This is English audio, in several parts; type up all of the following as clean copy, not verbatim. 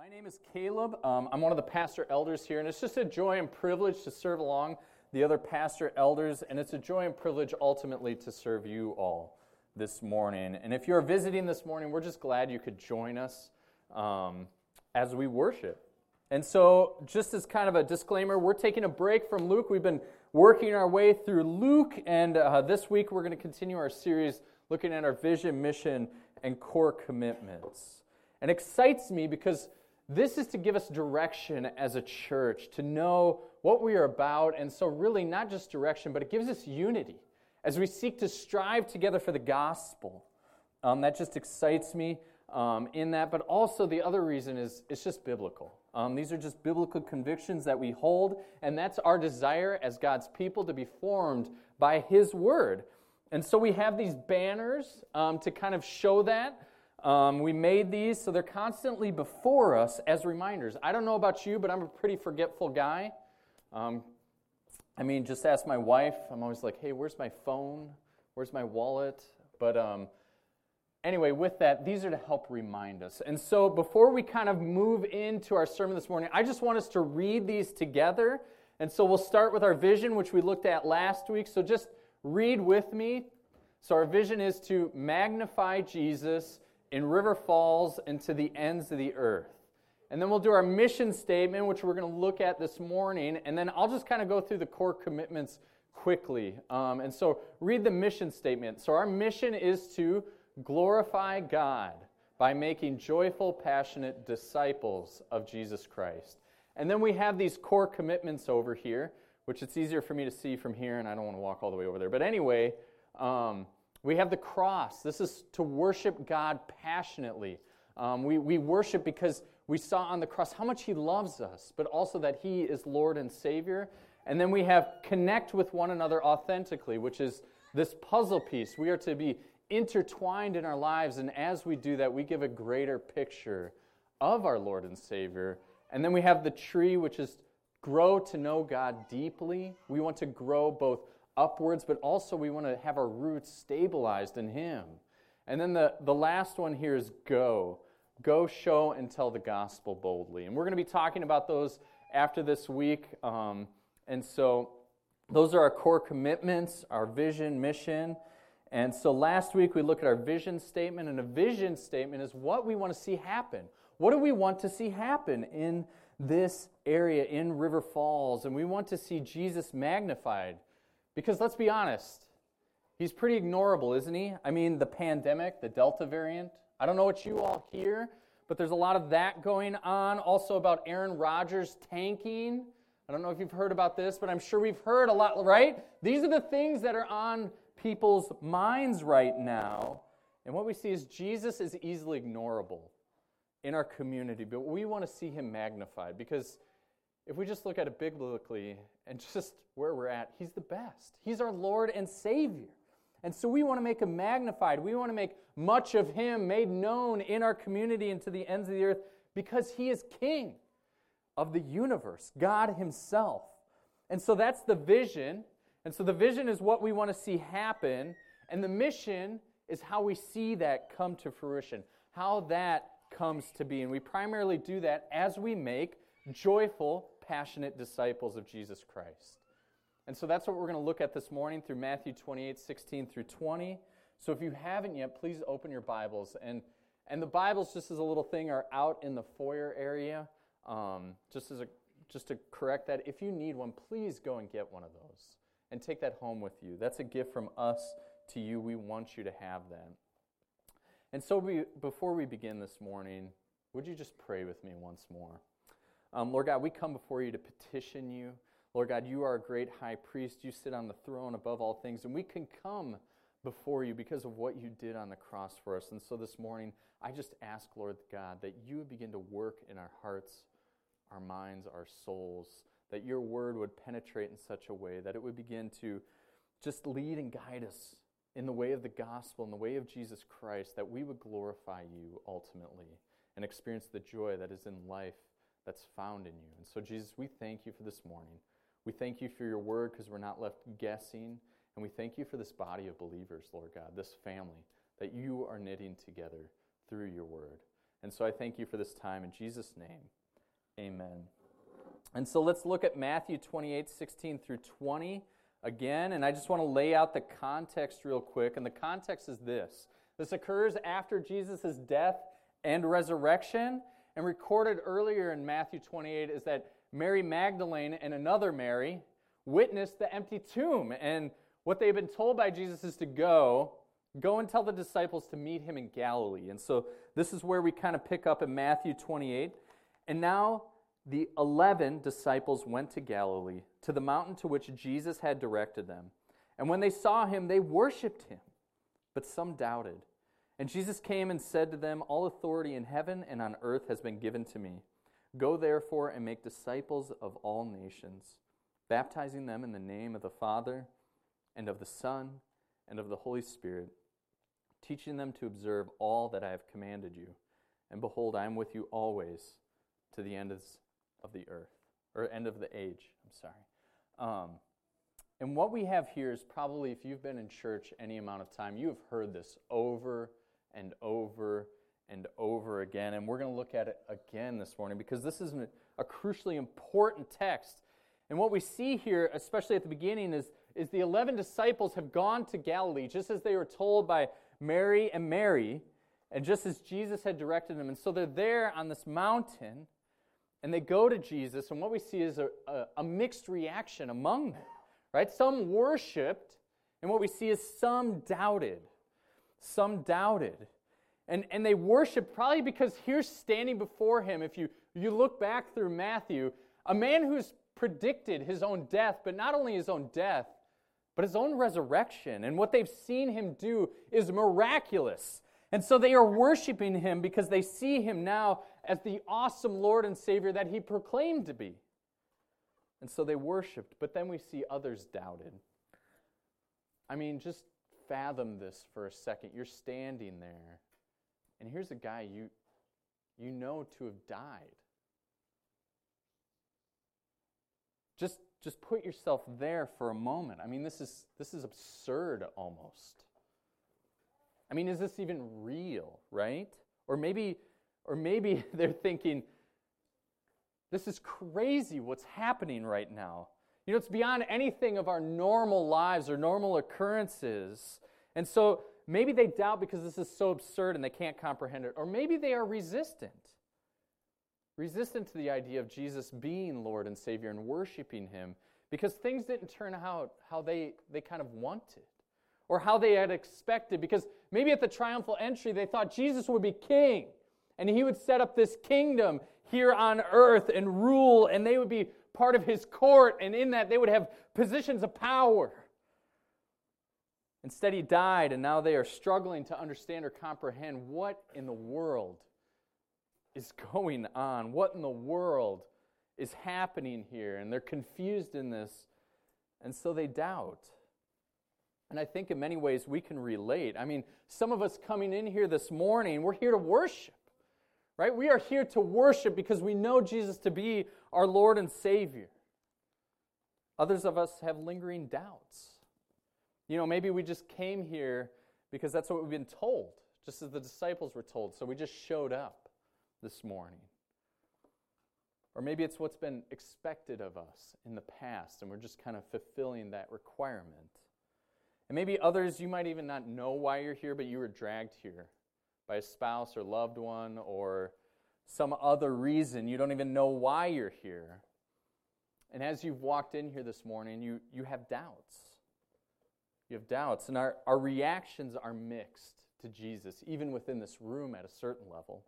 My name is Caleb. I'm one of the pastor elders here, and it's just a joy and privilege to serve along the other pastor elders, and it's a joy and privilege ultimately to serve you all this morning. And if you're visiting this morning, we're just glad you could join us as we worship. And so, just as kind of a disclaimer, we're taking a break from Luke. We've been working our way through Luke, and this week we're going to continue our series looking at our vision, mission, and core commitments. And it excites me because this is to give us direction as a church, to know what we are about, and so really not just direction, but it gives us unity as we seek to strive together for the gospel. That just excites me in that, but also the other reason is it's just biblical. These are just biblical convictions that we hold, and that's our desire as God's people to be formed by His Word. And so we have these banners to kind of show that. We made these, so they're constantly before us as reminders. I don't know about you, but I'm a pretty forgetful guy. Just ask my wife. I'm always like, hey, where's my phone? Where's my wallet? But anyway, with that, these are to help remind us. And so before we kind of move into our sermon this morning, I just want us to read these together. And so we'll start with our vision, which we looked at last week. So just read with me. So our vision is to magnify Jesus in River Falls and to the ends of the earth. And then we'll do our mission statement, which we're going to look at this morning, and then I'll just kind of go through the core commitments quickly. And so read the mission statement. So our mission is to glorify God by making joyful, passionate disciples of Jesus Christ. And then we have these core commitments over here, which it's easier for me to see from here, and I don't want to walk all the way over there. But anyway, we have the cross. This is to worship God passionately. We worship because we saw on the cross how much He loves us, but also that He is Lord and Savior. And then we have connect with one another authentically, which is this puzzle piece. We are to be intertwined in our lives, and as we do that, we give a greater picture of our Lord and Savior. And then we have the tree, which is grow to know God deeply. We want to grow both upwards, but also we want to have our roots stabilized in Him. And then the last one here is go. Go, show, and tell the gospel boldly. And we're going to be talking about those after this week. And so those are our core commitments, our vision, mission. And so last week we looked at our vision statement, and a vision statement is what we want to see happen. What do we want to see happen in this area, in River Falls? And we want to see Jesus magnified. Because let's be honest, He's pretty ignorable, isn't He? I mean, the pandemic, the Delta variant. I don't know what you all hear, but there's a lot of that going on. Also about Aaron Rodgers tanking. I don't know if you've heard about this, but I'm sure we've heard a lot, right? These are the things that are on people's minds right now. And what we see is Jesus is easily ignorable in our community, but we want to see Him magnified because if we just look at it biblically and just where we're at, He's the best. He's our Lord and Savior. And so we want to make Him magnified. We want to make much of Him made known in our community and to the ends of the earth because He is King of the universe, God Himself. And so that's the vision. And so the vision is what we want to see happen. And the mission is how we see that come to fruition, how that comes to be. And we primarily do that as we make joyful, passionate disciples of Jesus Christ. And so that's what we're going to look at this morning through Matthew 28:16 through 20. So if you haven't yet, please open your Bibles. And the Bibles, just as a little thing, are out in the foyer area. Just to correct that, if you need one, please go and get one of those and take that home with you. That's a gift from us to you. We want you to have that. And so before we begin this morning, would you just pray with me once more? Lord God, we come before You to petition You. Lord God, You are a great high priest. You sit on the throne above all things, and we can come before You because of what You did on the cross for us. And so this morning, I just ask, Lord God, that You would begin to work in our hearts, our minds, our souls, that Your word would penetrate in such a way that it would begin to just lead and guide us in the way of the gospel, in the way of Jesus Christ, that we would glorify You ultimately and experience the joy that is in life that's found in You. And so, Jesus, we thank You for this morning. We thank You for Your word because we're not left guessing. And we thank You for this body of believers, Lord God, this family that You are knitting together through Your word. And so I thank you for this time. In Jesus' name, amen. And so let's look at Matthew 28:16 through 20 again. And I just want to lay out the context real quick. And the context is this. This occurs after Jesus' death and resurrection. And recorded earlier in Matthew 28 is that Mary Magdalene and another Mary witnessed the empty tomb. And what they've been told by Jesus is to go and tell the disciples to meet him in Galilee. And so this is where we kind of pick up in Matthew 28. And now the 11 disciples went to Galilee, to the mountain to which Jesus had directed them. And when they saw him, they worshipped him, but some doubted. And Jesus came and said to them, "All authority in heaven and on earth has been given to me. Go therefore and make disciples of all nations, baptizing them in the name of the Father and of the Son and of the Holy Spirit, teaching them to observe all that I have commanded you. And behold, I am with you always to the end of the earth," or end of the age, And what we have here is probably, if you've been in church any amount of time, you have heard this over and over and over again. And we're going to look at it again this morning because this is a crucially important text. And what we see here, especially at the beginning, is the 11 disciples have gone to Galilee, just as they were told by Mary and Mary, and just as Jesus had directed them. And so they're there on this mountain, and they go to Jesus, and what we see is a mixed reaction among them, right? Some worshiped, and what we see is some doubted. Some doubted. And they worshiped probably because here's standing before him, if you look back through Matthew, a man who's predicted his own death, but not only his own death, but his own resurrection. And what they've seen him do is miraculous. And so they are worshiping him because they see him now as the awesome Lord and Savior that he proclaimed to be. And so they worshiped, but then we see others doubted. I mean, just fathom this for a second. You're standing there, and here's a guy you know to have died. Just put yourself there for a moment. I mean, this is absurd almost. I mean, is this even real, right? Or maybe they're thinking, this is crazy what's happening right now. You know, it's beyond anything of our normal lives or normal occurrences. And so maybe they doubt because this is so absurd and they can't comprehend it. Or maybe they are resistant to the idea of Jesus being Lord and Savior and worshiping him because things didn't turn out how they kind of wanted or how they had expected. Because maybe at the triumphal entry they thought Jesus would be king and he would set up this kingdom here on earth and rule, and they would be part of his court, and in that they would have positions of power. Instead, he died, and now they are struggling to understand or comprehend what in the world is going on, what in the world is happening here, and they're confused in this, and so they doubt. And I think in many ways we can relate. I mean, some of us coming in here this morning, we're here to worship. Right? We are here to worship because we know Jesus to be our Lord and Savior. Others of us have lingering doubts. You know, maybe we just came here because that's what we've been told, just as the disciples were told, so we just showed up this morning. Or maybe it's what's been expected of us in the past, and we're just kind of fulfilling that requirement. And maybe others, you might even not know why you're here, but you were dragged here by a spouse or loved one or some other reason. You don't even know why you're here. And as you've walked in here this morning, you have doubts. You have doubts. And our reactions are mixed to Jesus, even within this room at a certain level.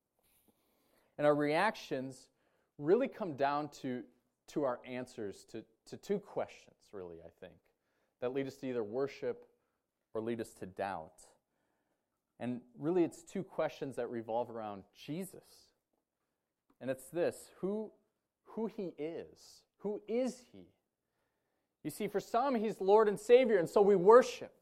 And our reactions really come down to our answers to two questions, really, I think, that lead us to either worship or lead us to doubt. And really, it's two questions that revolve around Jesus. And it's this, who he is. Who is he? You see, for some, he's Lord and Savior, and so we worship.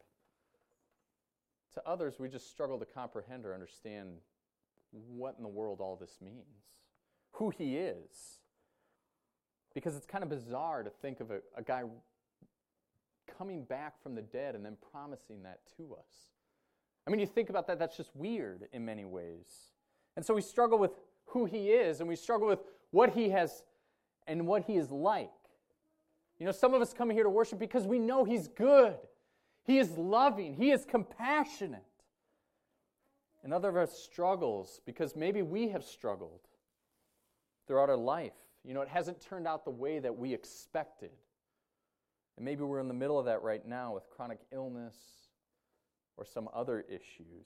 To others, we just struggle to comprehend or understand what in the world all this means. Who he is. Because it's kind of bizarre to think of a guy coming back from the dead and then promising that to us. I mean, you think about that, that's just weird in many ways. And so we struggle with who he is, and we struggle with what he has and what he is like. You know, some of us come here to worship because we know he's good. He is loving. He is compassionate. And other of us struggles because maybe we have struggled throughout our life. You know, it hasn't turned out the way that we expected. And maybe we're in the middle of that right now with chronic illness or some other issues.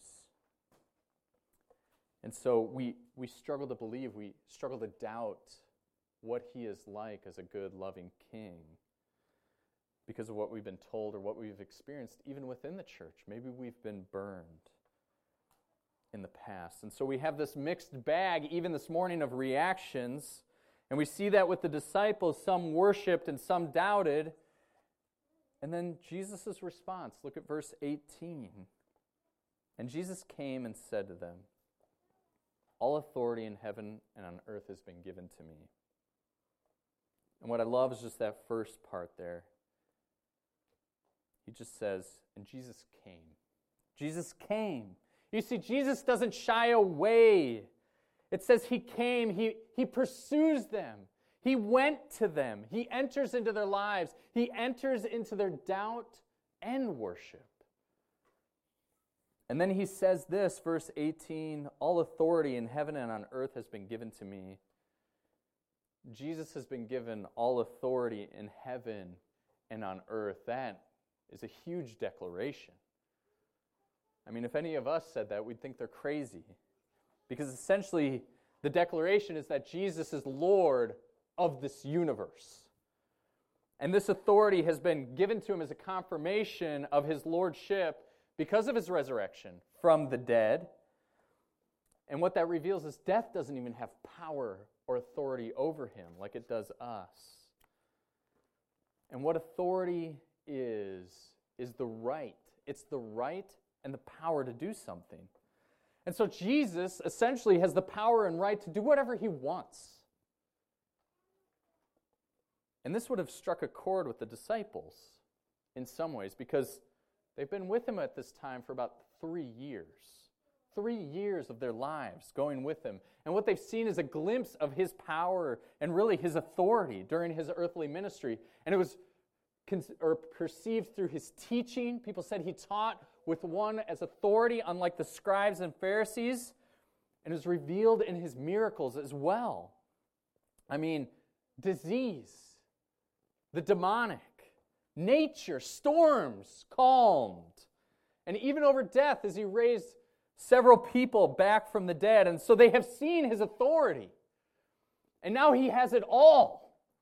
And so we struggle to believe, we struggle to doubt what he is like as a good, loving king because of what we've been told or what we've experienced even within the church. Maybe we've been burned in the past. And so we have this mixed bag even this morning of reactions, and we see that with the disciples. Some worshiped and some doubted. And then Jesus' response, look at verse 18. And Jesus came and said to them, all authority in heaven and on earth has been given to me. And what I love is just that first part there. He just says, and Jesus came. Jesus came. You see, Jesus doesn't shy away. It says he came. He pursues them. He went to them. He enters into their lives. He enters into their doubt and worship. And then he says this, verse 18, all authority in heaven and on earth has been given to me. Jesus has been given all authority in heaven and on earth. That is a huge declaration. I mean, if any of us said that, we'd think they're crazy. Because essentially, the declaration is that Jesus is Lord of this universe. And this authority has been given to him as a confirmation of his lordship because of his resurrection from the dead. And what that reveals is death doesn't even have power or authority over him like it does us. And what authority is the right. It's the right and the power to do something. And so Jesus essentially has the power and right to do whatever he wants. And this would have struck a chord with the disciples in some ways because they've been with him at this time for about 3 years. 3 years of their lives going with him. And what they've seen is a glimpse of his power and really his authority during his earthly ministry. And it was perceived through his teaching. People said he taught with one as authority, unlike the scribes and Pharisees. And it was revealed in his miracles as well. I mean, disease, the demonic, nature, storms calmed. And even over death as he raised several people back from the dead. And so they have seen his authority. And now he has it all.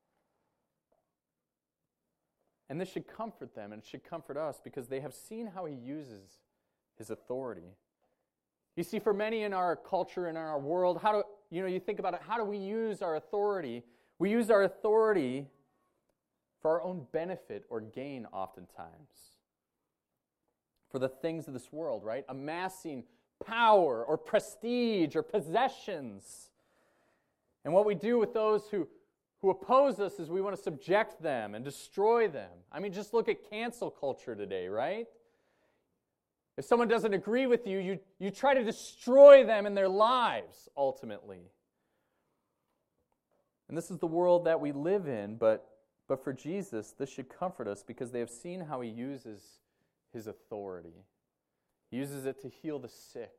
And this should comfort them, and it should comfort us because they have seen how he uses his authority. You see, for many in our culture and in our world, you think about it, how do we use our authority? We use our authority for our own benefit or gain oftentimes. For the things of this world, right? Amassing power or prestige or possessions. And what we do with those who oppose us is we want to subject them and destroy them. I mean, just look at cancel culture today, right? If someone doesn't agree with you, you try to destroy them in their lives, ultimately. And this is the world that we live in, but for Jesus, this should comfort us because they have seen how he uses his authority. He uses it to heal the sick,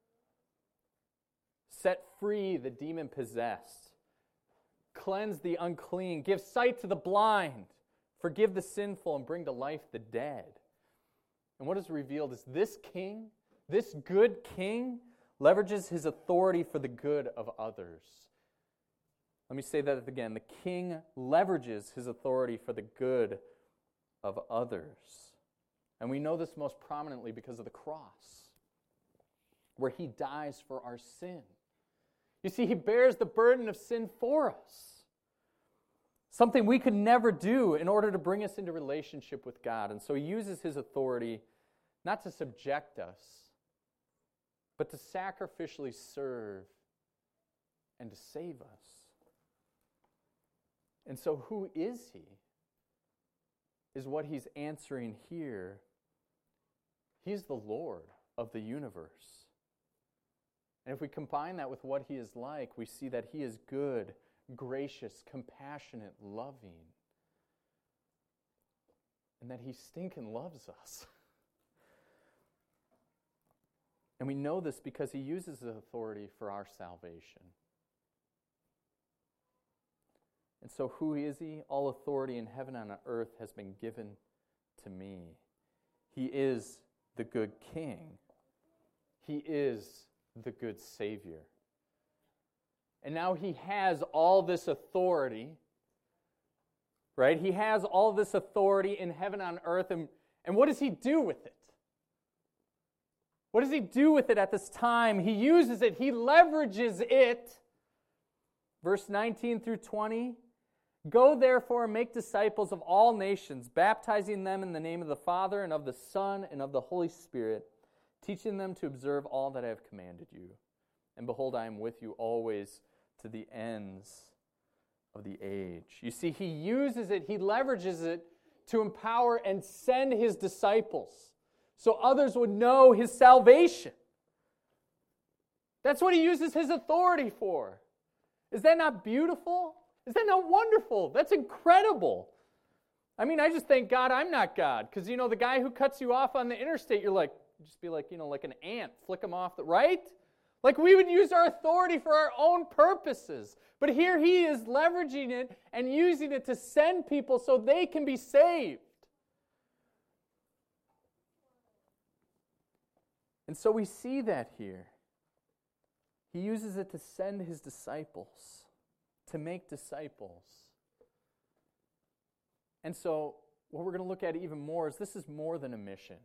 set free the demon-possessed, cleanse the unclean, give sight to the blind, forgive the sinful, and bring to life the dead. And what is revealed is this king, this good king, leverages his authority for the good of others. Let me say that again. The king leverages his authority for the good of others. And we know this most prominently because of the cross, where he dies for our sin. You see, he bears the burden of sin for us. Something we could never do in order to bring us into relationship with God. And so he uses his authority not to subject us, but to sacrificially serve and to save us. And so who is he? Is what he's answering here. He's the Lord of the universe. And if we combine that with what he is like, we see that he is good, gracious, compassionate, loving, and that he stinking loves us. And we know this because he uses his authority for our salvation. And so who is he? All authority in heaven and on earth has been given to me. He is the good king. He is the good Savior. And now he has all this authority, right? He has all this authority in heaven and on earth. And what does he do with it? What does he do with it at this time? He uses it. He leverages it. Verse 19 through 20. Go therefore and make disciples of all nations, baptizing them in the name of the Father and of the Son and of the Holy Spirit, teaching them to observe all that I have commanded you. And behold, I am with you always to the ends of the age. You see, he uses it, he leverages it to empower and send his disciples so others would know his salvation. That's what he uses his authority for. Is that not beautiful? Is that not wonderful? That's incredible. I mean, I just thank God I'm not God. Because, the guy who cuts you off on the interstate, you're like, just be like, like an ant, flick him off, right? Like we would use our authority for our own purposes. But here he is leveraging it and using it to send people so they can be saved. And so we see that here. He uses it to send his disciples, to make disciples. And so what we're going to look at even more is this is more than a mission.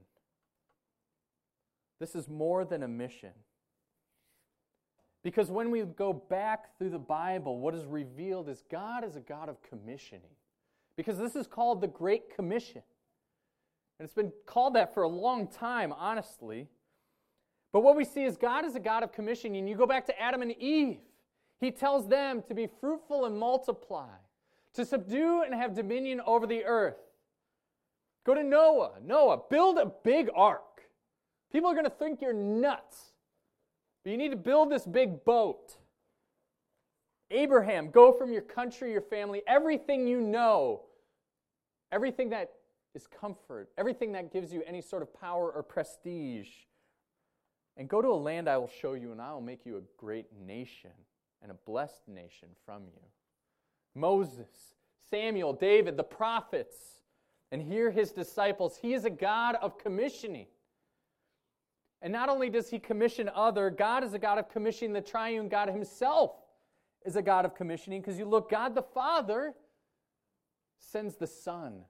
This is more than a mission. Because when we go back through the Bible, what is revealed is God is a God of commissioning. Because this is called the Great Commission. And it's been called that for a long time, honestly. But what we see is God is a God of commissioning. You go back to Adam and Eve. He tells them to be fruitful and multiply, to subdue and have dominion over the earth. Go to Noah. Noah, build a big ark. People are going to think you're nuts. But you need to build this big boat. Abraham, go from your country, your family, everything you know, everything that is comfort, everything that gives you any sort of power or prestige, and go to a land I will show you, and I will make you a great nation and a blessed nation from you. Moses, Samuel, David, the prophets, and here his disciples. He is a God of commissioning. And not only does he commission other, God is a God of commissioning. The triune God himself is a God of commissioning. Because you look, God the Father sends the Son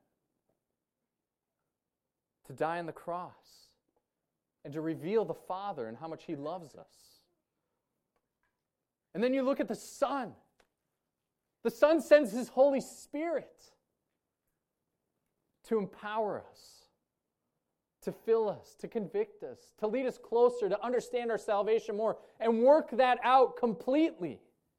to die on the cross and to reveal the Father and how much he loves us. And then you look at the Son. The Son sends his Holy Spirit to empower us, to fill us, to convict us, to lead us closer, to understand our salvation more, and work that out completely.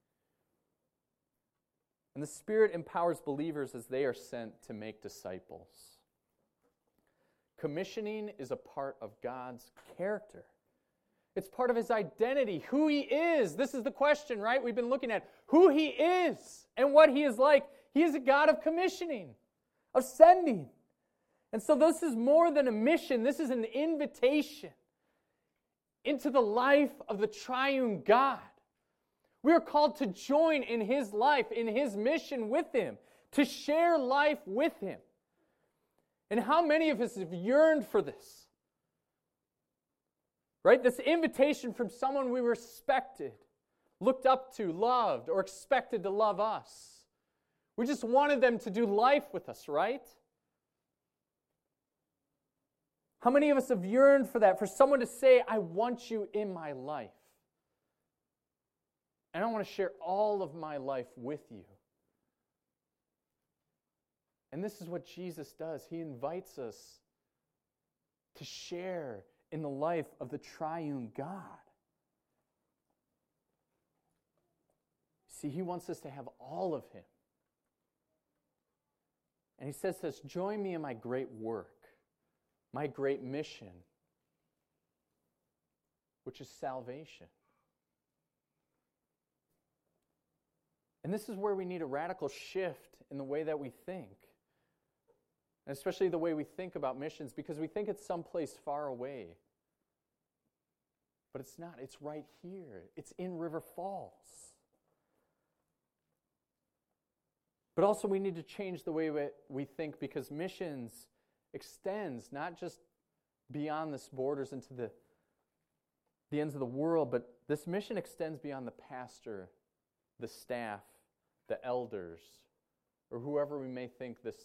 And the Spirit empowers believers as they are sent to make disciples. Commissioning is a part of God's character. It's part of his identity, who he is. This is the question, right? We've been looking at who he is and what he is like. He is a God of commissioning, of sending. And so this is more than a mission. This is an invitation into the life of the triune God. We are called to join in his life, in his mission with him, to share life with him. And how many of us have yearned for this? Right? This invitation from someone we respected, looked up to, loved, or expected to love us. We just wanted them to do life with us, right? How many of us have yearned for that? For someone to say, I want you in my life. And I want to share all of my life with you. And this is what Jesus does. He invites us to share in the life of the triune God. See, he wants us to have all of him. And he says this, join me in my great work, my great mission, which is salvation. And this is where we need a radical shift in the way that we think. And especially the way we think about missions, because we think it's someplace far away. But it's not. It's right here. It's in River Falls. But also we need to change the way we think, because missions extends not just beyond this borders into the ends of the world, but this mission extends beyond the pastor, the staff, the elders, or whoever we may think this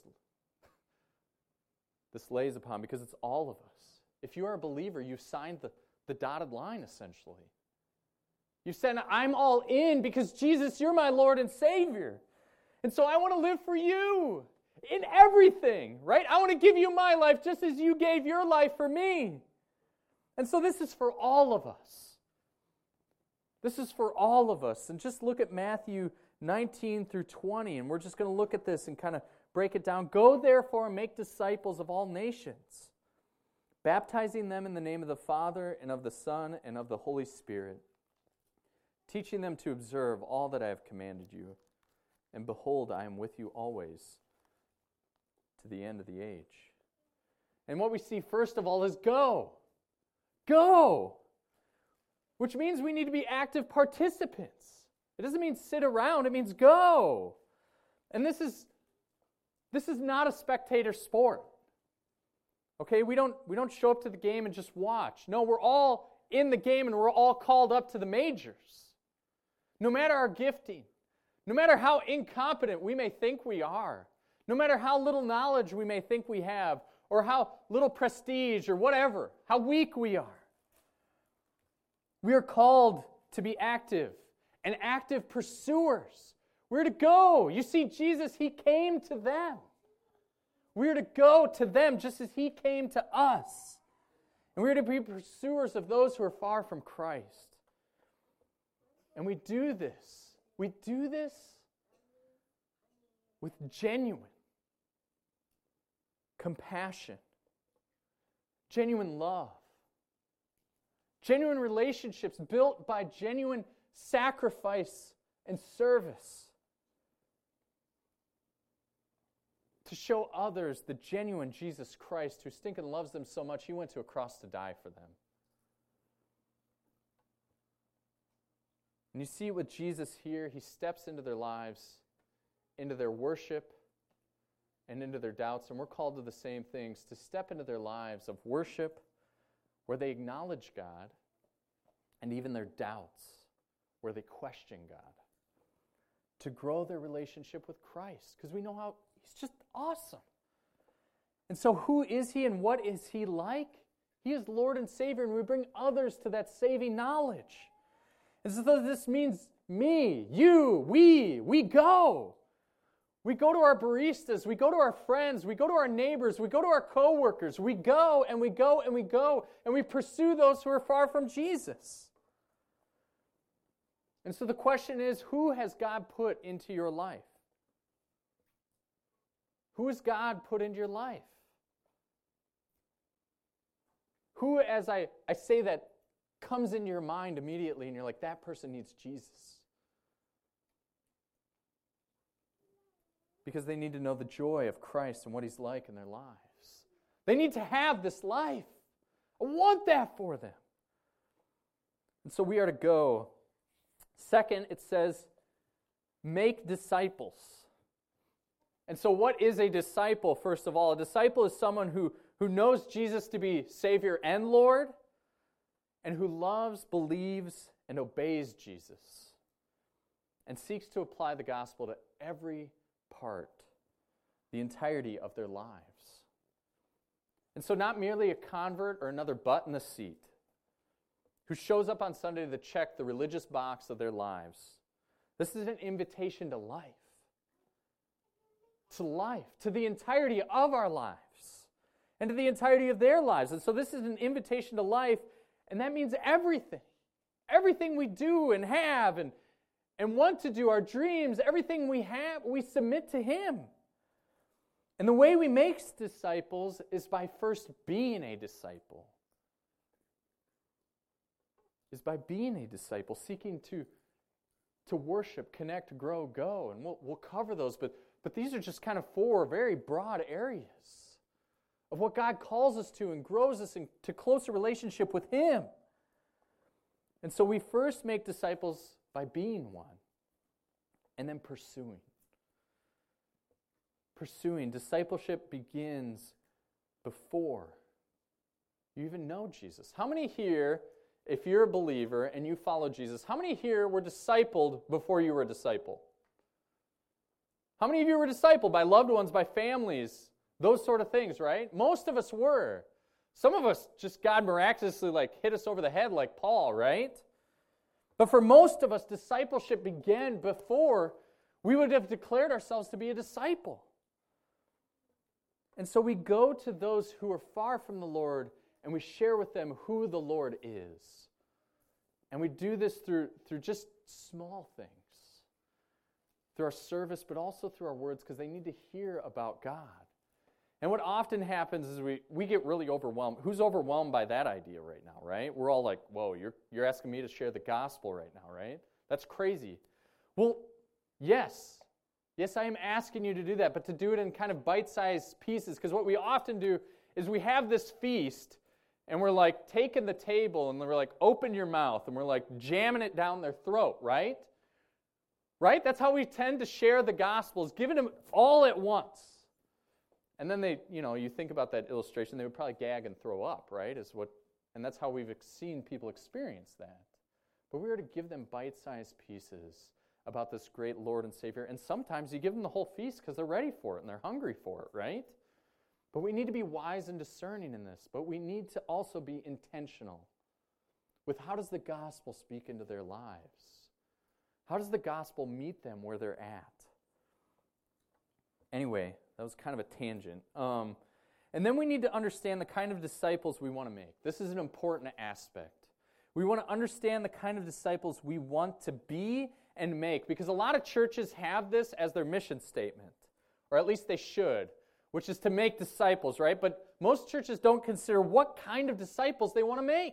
lays upon, because it's all of us. If you are a believer, you've signed the dotted line, essentially. You said, I'm all in because Jesus, you're my Lord and Savior. And so I want to live for you in everything, right? I want to give you my life just as you gave your life for me. And so this is for all of us. This is for all of us. And just look at Matthew 19 through 20, and we're just going to look at this and kind of break it down. Go therefore and make disciples of all nations, baptizing them in the name of the Father and of the Son and of the Holy Spirit, teaching them to observe all that I have commanded you. And behold, I am with you always to the end of the age. And what we see first of all is go. Go. Which means we need to be active participants. It doesn't mean sit around, it means go. And this is not a spectator sport. Okay, we don't show up to the game and just watch. No, we're all in the game and we're all called up to the majors. No matter our gifting, no matter how incompetent we may think we are, no matter how little knowledge we may think we have, or how little prestige or whatever, how weak we are, we are called to be active and active pursuers. We're to go. You see, Jesus, He came to them. We're to go to them just as He came to us. And we're to be pursuers of those who are far from Christ. And we do this. We do this with genuine compassion, genuine love, genuine relationships built by genuine sacrifice and service, to show others the genuine Jesus Christ who stinking loves them so much He went to a cross to die for them. And you see with Jesus here, He steps into their lives, into their worship, and into their doubts. And we're called to the same things, to step into their lives of worship where they acknowledge God, and even their doubts where they question God. To grow their relationship with Christ, because we know how He's just awesome. And so who is He and what is He like? He is Lord and Savior, and we bring others to that saving knowledge. And so this means me, you, we go. We go to our baristas, we go to our friends, we go to our neighbors, we go to our co-workers. We go and we go and we go, and we pursue those who are far from Jesus. And so the question is, who has God put into your life? Who has God put into your life? Who, as I say that, comes into your mind immediately and you're like, that person needs Jesus? Because they need to know the joy of Christ and what He's like in their lives. They need to have this life. I want that for them. And so we are to go. Second, it says, make disciples. And so what is a disciple, first of all? A disciple is someone who knows Jesus to be Savior and Lord, and who loves, believes, and obeys Jesus, and seeks to apply the gospel to every part, the entirety of their lives. And so not merely a convert or another butt in the seat who shows up on Sunday to check the religious box of their lives. This is an invitation to life. To life, to the entirety of our lives, and to the entirety of their lives. And so this is an invitation to life, and that means everything. Everything we do and have and want to do, our dreams, everything we have, we submit to Him. And the way we make disciples is by first being a disciple. Is by being a disciple, seeking to to worship, connect, grow, go. And we'll cover those. But these are just kind of 4 very broad areas of what God calls us to and grows us into closer relationship with Him. And so we first make disciples by being one and then pursuing. Pursuing. Discipleship begins before you even know Jesus. How many here, if you're a believer and you follow Jesus, how many here were discipled before you were a disciple? How many of you were discipled by loved ones, by families, those sort of things, right? Most of us were. Some of us just God miraculously hit us over the head like Paul, right? But for most of us, discipleship began before we would have declared ourselves to be a disciple. And so we go to those who are far from the Lord and we share with them who the Lord is. And we do this through just small things. Through our service, but also through our words, because they need to hear about God. And what often happens is we get really overwhelmed. Who's overwhelmed by that idea right now, right? We're all like, whoa, you're asking me to share the gospel right now, right? That's crazy. Well, yes. Yes, I am asking you to do that, but to do it in kind of bite-sized pieces, because what we often do is we have this feast, and we're like taking the table, and we're like, open your mouth, and we're like jamming it down their throat, right? Right? That's how we tend to share the Gospels, giving them all at once. And then you think about that illustration, they would probably gag and throw up, right? And that's how we've seen people experience that. But we are to give them bite-sized pieces about this great Lord and Savior. And sometimes you give them the whole feast because they're ready for it and they're hungry for it, right? But we need to be wise and discerning in this. But we need to also be intentional with how does the gospel speak into their lives? How does the gospel meet them where they're at? Anyway, that was kind of a tangent. And then we need to understand the kind of disciples we want to make. This is an important aspect. We want to understand the kind of disciples we want to be and make, because a lot of churches have this as their mission statement, or at least they should, which is to make disciples, right? But most churches don't consider what kind of disciples they want to make.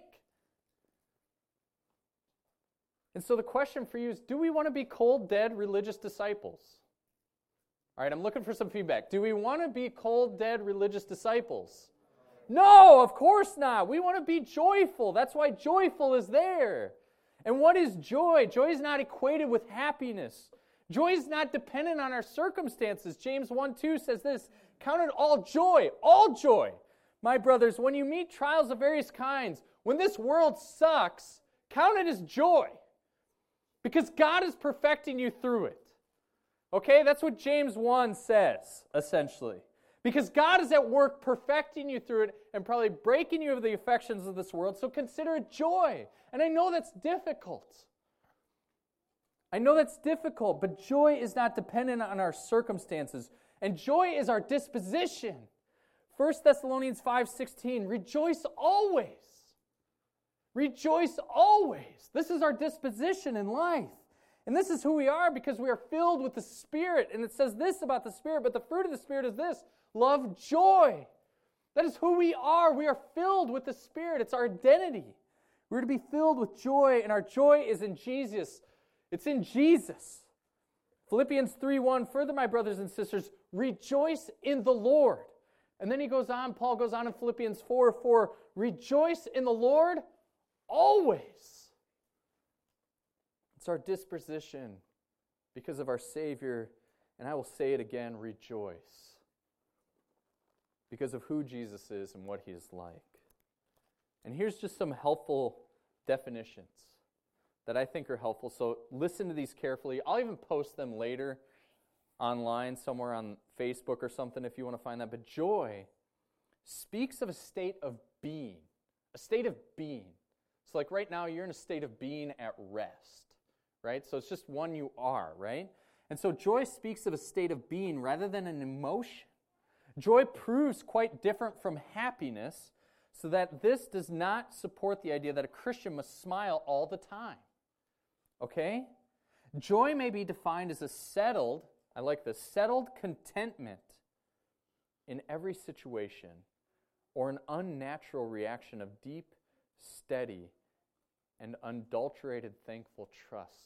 And so the question for you is, do we want to be cold, dead, religious disciples? All right, I'm looking for some feedback. Do we want to be cold, dead, religious disciples? No, of course not. We want to be joyful. That's why joyful is there. And what is joy? Joy is not equated with happiness. Joy is not dependent on our circumstances. James 1:2 says this, count it all joy, my brothers, when you meet trials of various kinds. When this world sucks, count it as joy. Because God is perfecting you through it. Okay, that's what James 1 says, essentially. Because God is at work perfecting you through it and probably breaking you of the affections of this world, so consider it joy. And I know that's difficult. But joy is not dependent on our circumstances. And joy is our disposition. 1 Thessalonians 5:16, rejoice always. Rejoice always. This is our disposition in life. And this is who we are because we are filled with the Spirit. And it says this about the Spirit, but the fruit of the Spirit is this, love, joy. That is who we are. We are filled with the Spirit. It's our identity. We're to be filled with joy, and our joy is in Jesus. It's in Jesus. Philippians 3:1, further, my brothers and sisters, rejoice in the Lord. And then Paul goes on in Philippians 4:4, rejoice in the Lord always. It's our disposition because of our Savior, and I will say it again, rejoice. Because of who Jesus is and what He is like. And here's just some helpful definitions that I think are helpful. So listen to these carefully. I'll even post them later online, somewhere on Facebook or something if you want to find that. But joy speaks of a state of being. A state of being. So like right now, you're in a state of being at rest. Right? So it's just one you are, right? And so joy speaks of a state of being rather than an emotion. Joy proves quite different from happiness, so that this does not support the idea that a Christian must smile all the time. Okay? Joy may be defined as a settled contentment in every situation, or an unnatural reaction of deep, steady, and unadulterated thankful trust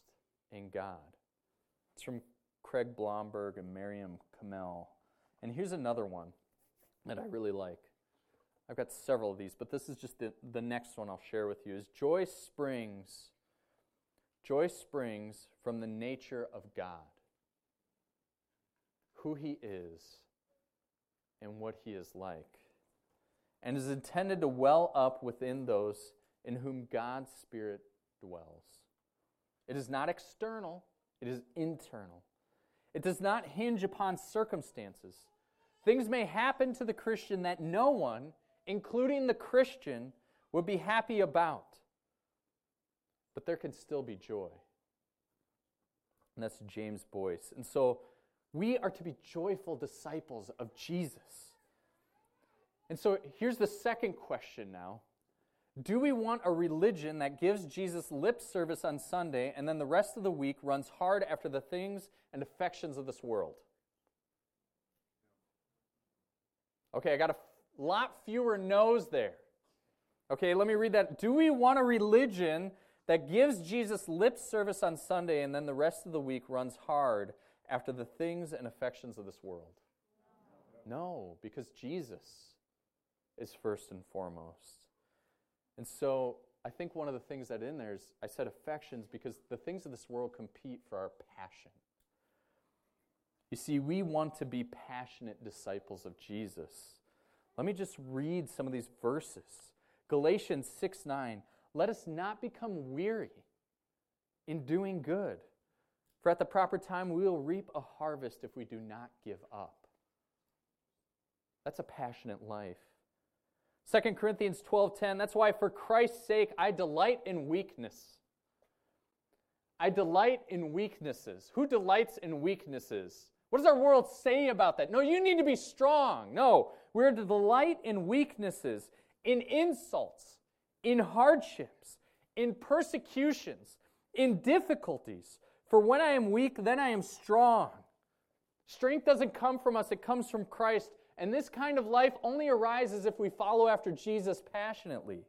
in God. It's from Craig Blomberg and Miriam Kamel. And here's another one that I really like. I've got several of these, but this is just the next one I'll share with you. Is joy springs from the nature of God, who He is and what He is like, and is intended to well up within those in whom God's Spirit dwells. It is not external, it is internal. It does not hinge upon circumstances. Things may happen to the Christian that no one, including the Christian, would be happy about. But there can still be joy. And that's James Boyce. And so we are to be joyful disciples of Jesus. And so here's the second question now. Do we want a religion that gives Jesus lip service on Sunday and then the rest of the week runs hard after the things and affections of this world? Okay, I got a lot fewer no's there. Okay, let me read that. Do we want a religion that gives Jesus lip service on Sunday and then the rest of the week runs hard after the things and affections of this world? No, because Jesus is first and foremost. And so I think one of the things that in there is, I said affections because the things of this world compete for our passion. You see, we want to be passionate disciples of Jesus. Let me just read some of these verses. Galatians 6:9. Let us not become weary in doing good, for at the proper time we will reap a harvest if we do not give up. That's a passionate life. 2 Corinthians 12:10, that's why for Christ's sake I delight in weakness. I delight in weaknesses. Who delights in weaknesses? What does our world say about that? No, you need to be strong. No, we're to delight in weaknesses, in insults, in hardships, in persecutions, in difficulties. For when I am weak, then I am strong. Strength doesn't come from us, it comes from Christ. And this kind of life only arises if we follow after Jesus passionately.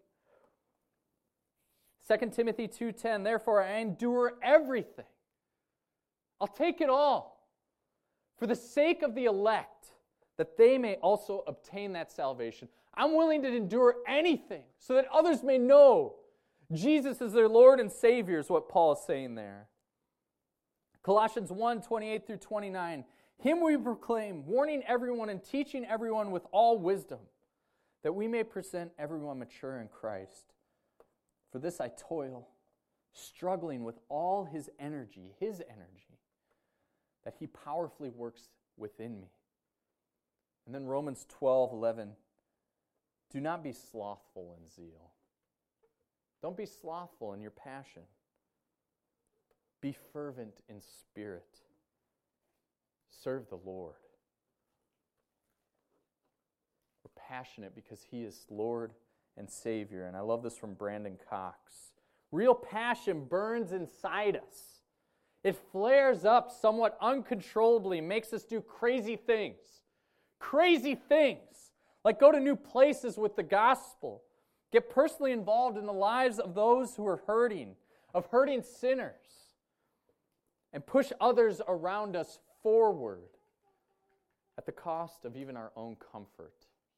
2 Timothy 2:10, therefore I endure everything. I'll take it all for the sake of the elect, that they may also obtain that salvation. I'm willing to endure anything so that others may know Jesus is their Lord and Savior, is what Paul is saying there. Colossians 1:28 through 29, Him we proclaim, warning everyone and teaching everyone with all wisdom, that we may present everyone mature in Christ. For this I toil, struggling with all His energy, that He powerfully works within me. And then Romans 12:11, do not be slothful in zeal. Don't be slothful in your passion. Be fervent in spirit. Serve the Lord. We're passionate because He is Lord and Savior. And I love this from Brandon Cox. Real passion burns inside us. It flares up somewhat uncontrollably, makes us do crazy things. Crazy things. Like go to new places with the gospel. Get personally involved in the lives of those who are hurting, of hurting sinners. And push others around us forward at the cost of even our own comfort.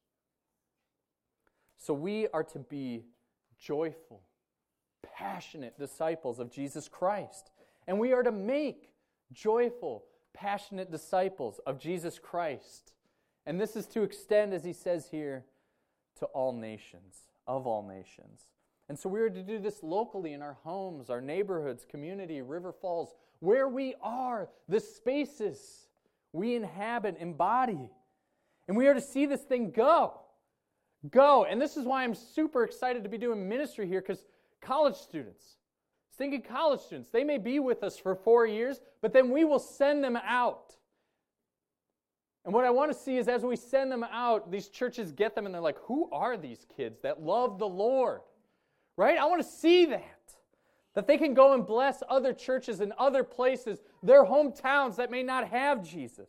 So we are to be joyful, passionate disciples of Jesus Christ. And we are to make joyful, passionate disciples of Jesus Christ. And this is to extend, as he says here, to all nations, of all nations. And so we are to do this locally in our homes, our neighborhoods, community, River Falls, where we are, the spaces we inhabit, embody. And we are to see this thing go. Go. And this is why I'm super excited to be doing ministry here, because college students, thinking college students, they may be with us for 4 years, but then we will send them out. And what I want to see is as we send them out, these churches get them and they're like, who are these kids that love the Lord? Right? I want to see that. That they can go and bless other churches in other places, their hometowns that may not have Jesus.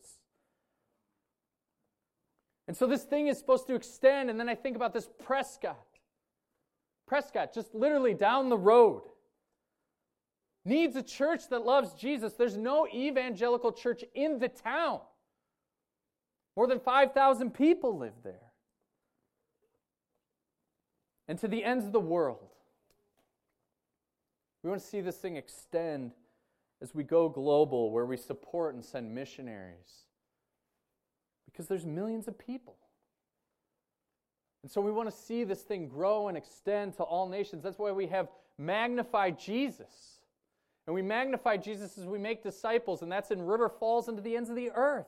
And so this thing is supposed to extend, and then I think about this Prescott. Prescott, just literally down the road. needs a church that loves Jesus. There's no evangelical church in the town. More than 5,000 people live there. And to the ends of the world. We want to see this thing extend as we go global, where we support and send missionaries. Because there's millions of people. And so we want to see this thing grow and extend to all nations. That's why we have magnified Jesus. And we magnify Jesus as we make disciples, and that's in River Falls and to the ends of the earth.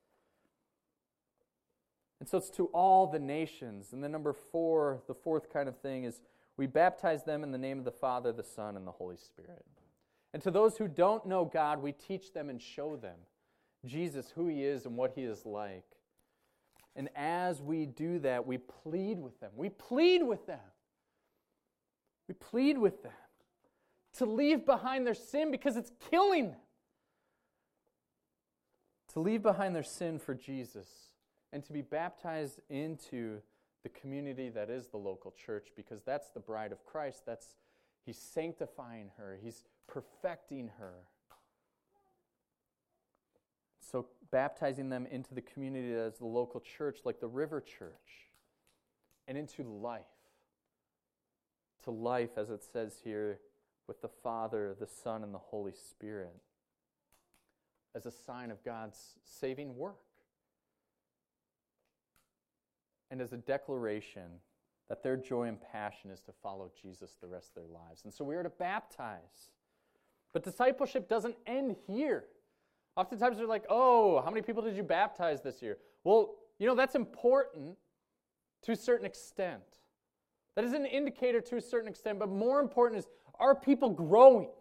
And so it's to all the nations. And then number 4, the fourth kind of thing is we baptize them in the name of the Father, the Son, and the Holy Spirit. And to those who don't know God, we teach them and show them Jesus, who He is and what He is like. And as we do that, we plead with them. We plead with them. We plead with them to leave behind their sin because it's killing them. To leave behind their sin for Jesus and to be baptized into the community that is the local church, because that's the bride of Christ. He's sanctifying her. He's perfecting her. So baptizing them into the community that is the local church, like the River Church, and into life. To life, as it says here, with the Father, the Son, and the Holy Spirit, as a sign of God's saving work. And as a declaration that their joy and passion is to follow Jesus the rest of their lives. And so we are to baptize. But discipleship doesn't end here. Oftentimes they're like, oh, how many people did you baptize this year? Well, that's important to a certain extent. That is an indicator to a certain extent, but more important is, are people growing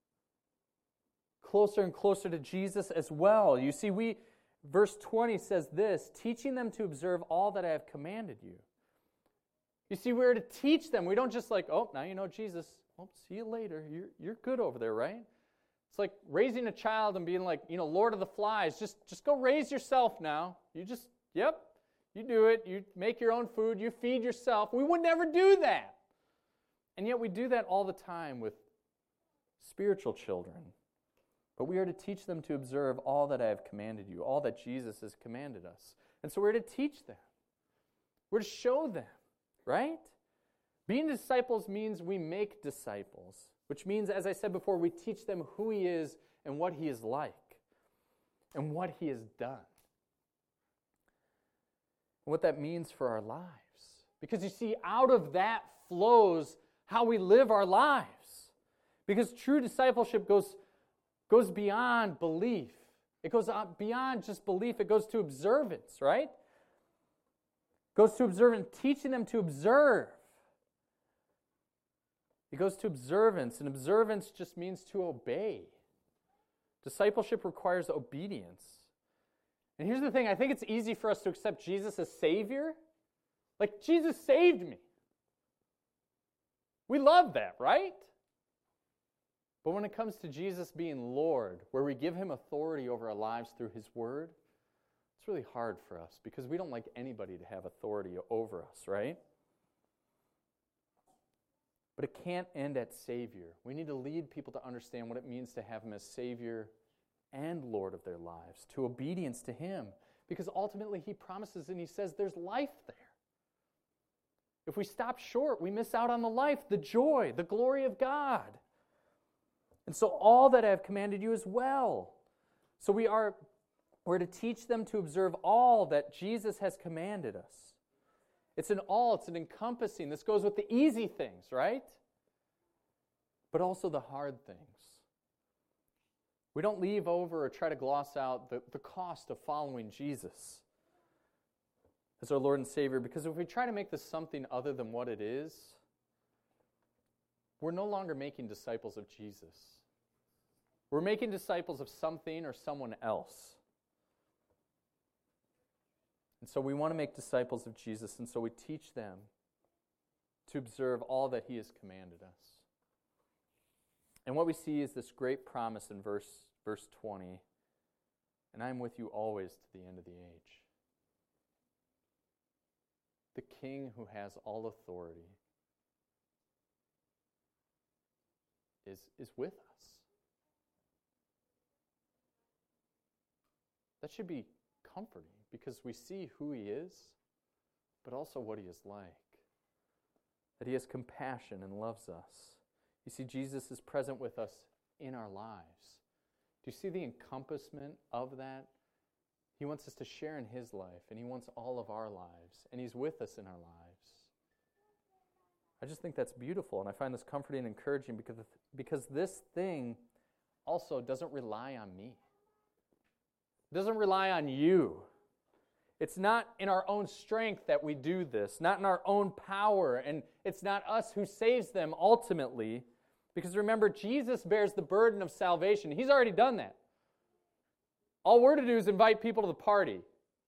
closer and closer to Jesus as well? You see, verse 20 says this, teaching them to observe all that I have commanded you. You see, we're to teach them. We don't just now you know Jesus. Well, see you later. You're good over there, right? It's like raising a child and being like, Lord of the Flies. Just go raise yourself now. You do it. You make your own food. You feed yourself. We would never do that. And yet we do that all the time with spiritual children. But we are to teach them to observe all that I have commanded you, all that Jesus has commanded us. And so we're to teach them. We're to show them, right? Being disciples means we make disciples, which means, as I said before, we teach them who He is and what He is like and what He has done. And what that means for our lives. Because you see, out of that flows how we live our lives. Because true discipleship goes beyond belief. It goes beyond just belief. It goes to observance, right? It goes to observance, teaching them to observe. It goes to observance, and observance just means to obey. Discipleship requires obedience. And here's the thing, I think it's easy for us to accept Jesus as Savior. Like, Jesus saved me. We love that, right? But when it comes to Jesus being Lord, where we give Him authority over our lives through His Word, it's really hard for us because we don't like anybody to have authority over us, right? But it can't end at Savior. We need to lead people to understand what it means to have Him as Savior and Lord of their lives, to obedience to Him, because ultimately He promises and He says there's life there. If we stop short, we miss out on the life, the joy, the glory of God. And so all that I have commanded you as well. So we're to teach them to observe all that Jesus has commanded us. It's an encompassing. This goes with the easy things, right? But also the hard things. We don't leave over or try to gloss out the cost of following Jesus as our Lord and Savior, because if we try to make this something other than what it is, we're no longer making disciples of Jesus. We're making disciples of something or someone else. And so we want to make disciples of Jesus, and so we teach them to observe all that He has commanded us. And what we see is this great promise in verse 20, and I am with you always to the end of the age. The King who has all authority is with us. That should be comforting because we see who he is, but also what he is like. That he has compassion and loves us. You see, Jesus is present with us in our lives. Do you see the encompassment of that? He wants us to share in his life, and he wants all of our lives, and he's with us in our lives. I just think that's beautiful, and I find this comforting and encouraging because this thing also doesn't rely on me. It doesn't rely on you. It's not in our own strength that we do this, not in our own power, and it's not us who saves them ultimately. Because remember, Jesus bears the burden of salvation. He's already done that. All we're to do is invite people to the party.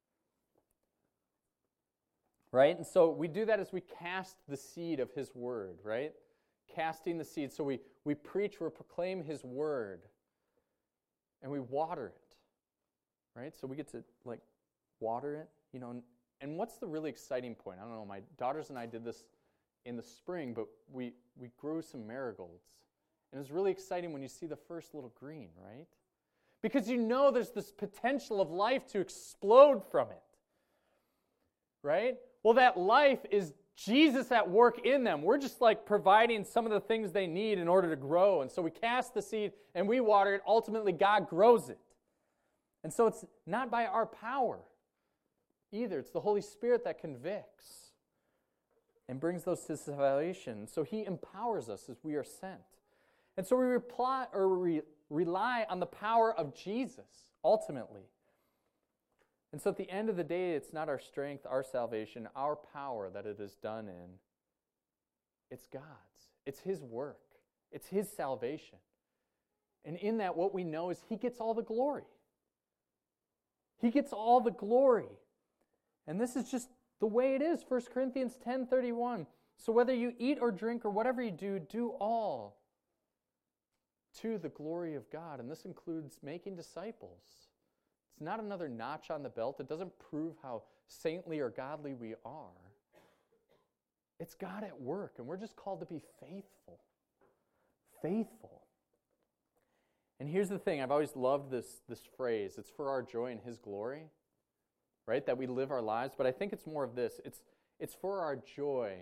Right? And so we do that as we cast the seed of his word, right? Casting the seed. So we preach, we proclaim his word, and we water it. Right? So we get to water it, and what's the really exciting point? I don't know, my daughters and I did this in the spring, but we grew some marigolds. And it's really exciting when you see the first little green, right? Because there's this potential of life to explode from it. Right? Well, that life is Jesus at work in them. We're just providing some of the things they need in order to grow. And so we cast the seed and we water it. Ultimately, God grows it. And so it's not by our power either. It's the Holy Spirit that convicts and brings those to salvation. So he empowers us as we are sent. And so we rely on the power of Jesus, ultimately. And so at the end of the day, it's not our strength, our salvation, our power that it is done in. It's God's. It's his work. It's his salvation. And in that, what we know is he gets all the glory. He gets all the glory. And this is just the way it is. 1 Corinthians 10:31. So whether you eat or drink or whatever you do, do all to the glory of God. And this includes making disciples. It's not another notch on the belt. It doesn't prove how saintly or godly we are. It's God at work, and we're just called to be faithful. Faithful. And here's the thing. I've always loved this phrase. It's for our joy in his glory, right? That we live our lives. But I think it's more of this. It's for our joy,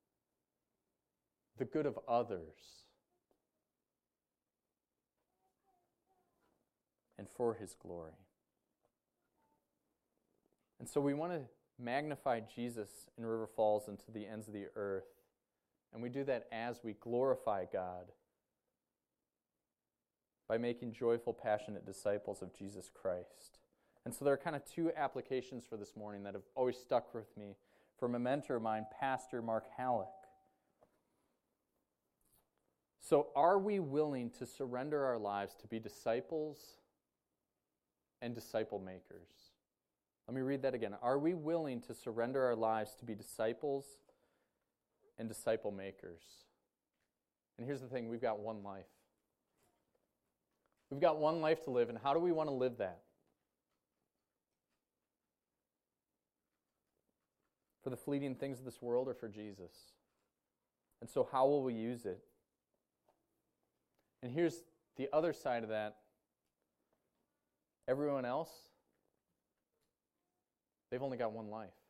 the good of others, and for his glory. And so we want to magnify Jesus in River Falls and to the ends of the earth. And we do that as we glorify God by making joyful, passionate disciples of Jesus Christ. And so there are kind of two applications for this morning that have always stuck with me from a mentor of mine, Pastor Mark Halleck. So are we willing to surrender our lives to be disciples and disciple makers? Let me read that again. Are we willing to surrender our lives to be disciples and disciple makers? And here's the thing, we've got one life. We've got one life to live, and how do we want to live that? For the fleeting things of this world or for Jesus? And so how will we use it? And here's the other side of that. Everyone else, they've only got one life.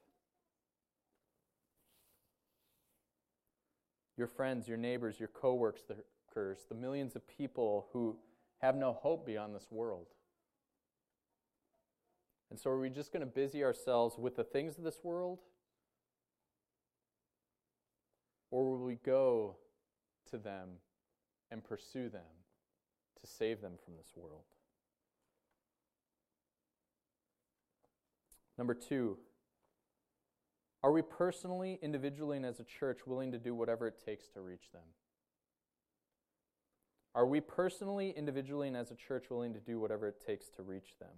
Your friends, your neighbors, your coworkers, the millions of people who have no hope beyond this world. And so are we just going to busy ourselves with the things of this world? Or will we go to them and pursue them to save them from this world? Number 2, are we personally, individually, and as a church willing to do whatever it takes to reach them? Are we personally, individually, and as a church willing to do whatever it takes to reach them?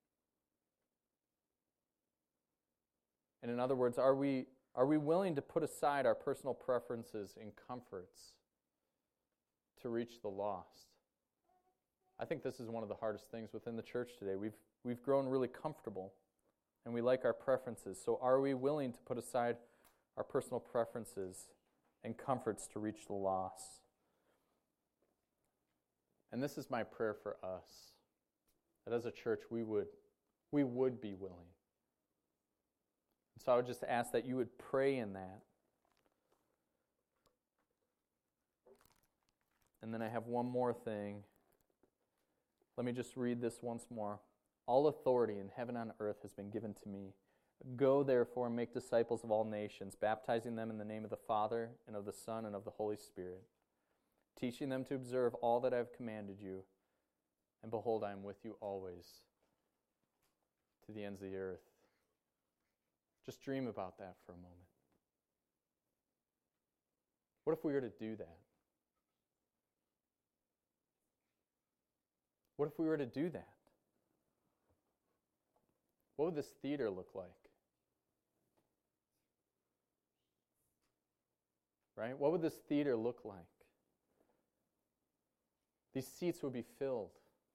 And in other words, are we willing to put aside our personal preferences and comforts to reach the lost? I think this is one of the hardest things within the church today. We've grown really comfortable, and we like our preferences. So are we willing to put aside our personal preferences and comforts to reach the lost? And this is my prayer for us, that as a church we would we would be willing. So I would just ask that you would pray in that. And then I have one more thing. Let me just read this once more. All authority in heaven and on earth has been given to me. Go, therefore, and make disciples of all nations, baptizing them in the name of the Father, and of the Son, and of the Holy Spirit, teaching them to observe all that I have commanded you. And behold, I am with you always, to the ends of the earth. Just dream about that for a moment. What if we were to do that? What if we were to do that? What would this theater look like? Right? What would this theater look like? These seats would be filled.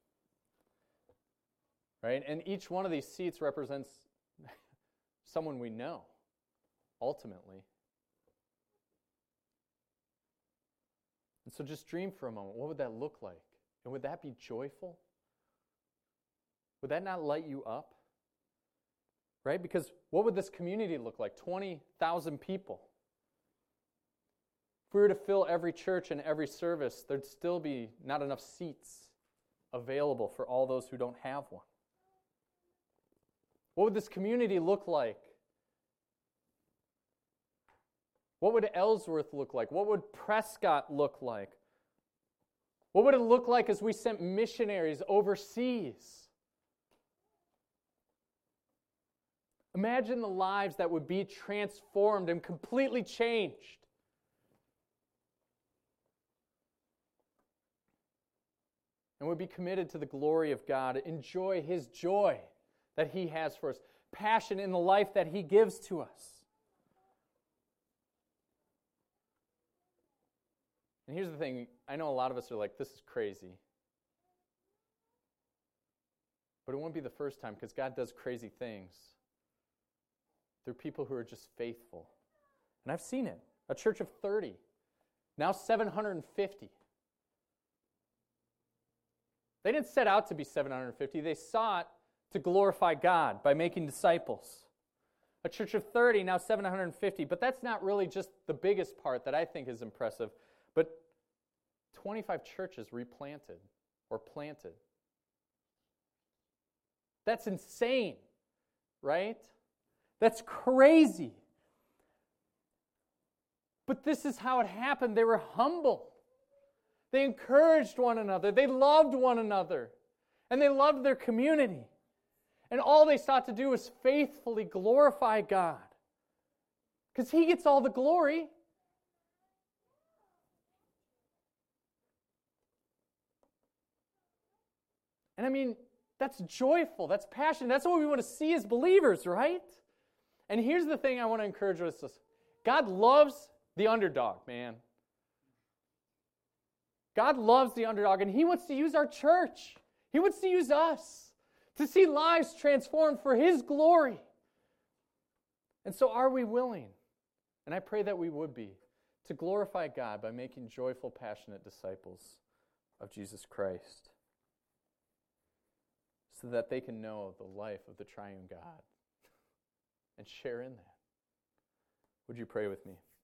Right? And each one of these seats represents someone we know, ultimately. And so just dream for a moment. What would that look like? And would that be joyful? Would that not light you up? Right? Because what would this community look like? 20,000 people. If we were to fill every church and every service, there'd still be not enough seats available for all those who don't have one. What would this community look like? What would Ellsworth look like? What would Prescott look like? What would it look like as we sent missionaries overseas? Imagine the lives that would be transformed and completely changed. And would be committed to the glory of God, enjoy His joy that He has for us, passion in the life that He gives to us. And here's the thing, I know a lot of us are like, this is crazy. But it won't be the first time, because God does crazy things. There are people who are just faithful. And I've seen it. A church of 30, now 750. They didn't set out to be 750. They sought to glorify God by making disciples. A church of 30, now 750. But that's not really just the biggest part that I think is impressive. But 25 churches replanted or planted. That's insane, right? That's crazy. But this is how it happened. They were humble. They encouraged one another. They loved one another. And they loved their community. And all they sought to do was faithfully glorify God. Because He gets all the glory. And I mean, that's joyful. That's passion. That's what we want to see as believers, right? And here's the thing I want to encourage us. God loves the underdog, man. God loves the underdog, and He wants to use our church. He wants to use us to see lives transformed for His glory. And so are we willing? And I pray that we would be, to glorify God by making joyful, passionate disciples of Jesus Christ, so that they can know the life of the triune God and share in that. Would you pray with me?